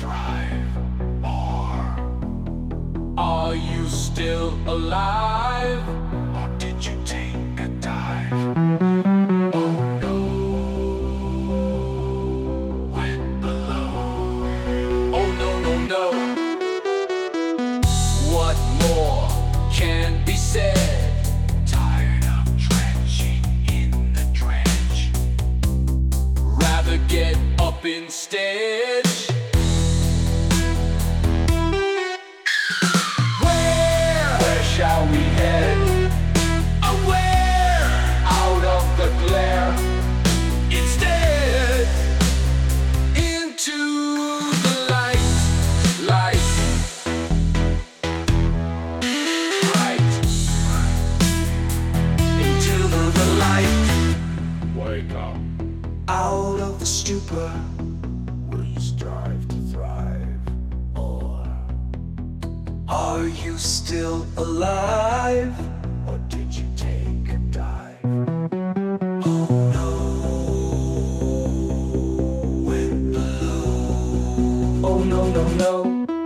thrive? Or are you still alive? Or did you take a dive? Oh no, went below. Oh no, no, no. What more can be said? Tired of dredging in the dredge. Rather get up instead. Where shall we head? Aware, out of the glare. Instead, into the light, light. Right. Into the light. Wake up. Out of the stupor. Will you strive to thrive? Or are you still alive? Or did you take a dive? Oh no, went below. Oh no, no, no.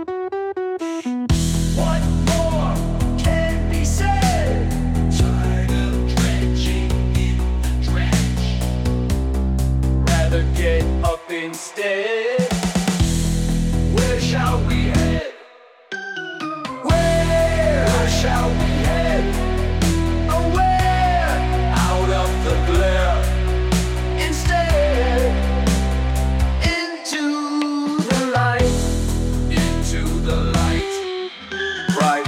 What more can be said? Tired of dredging in the dredge. Rather get up instead. Where shall we head? Where shall we head? Aware, out of the glare. Instead, into the light. Into the light. Right.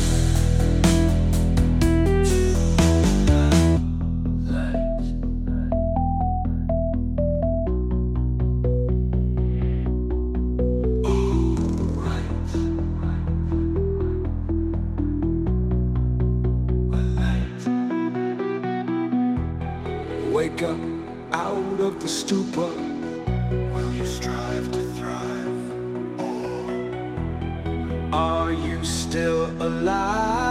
Wake up out of the stupor. Will you strive to thrive? Or are you still alive?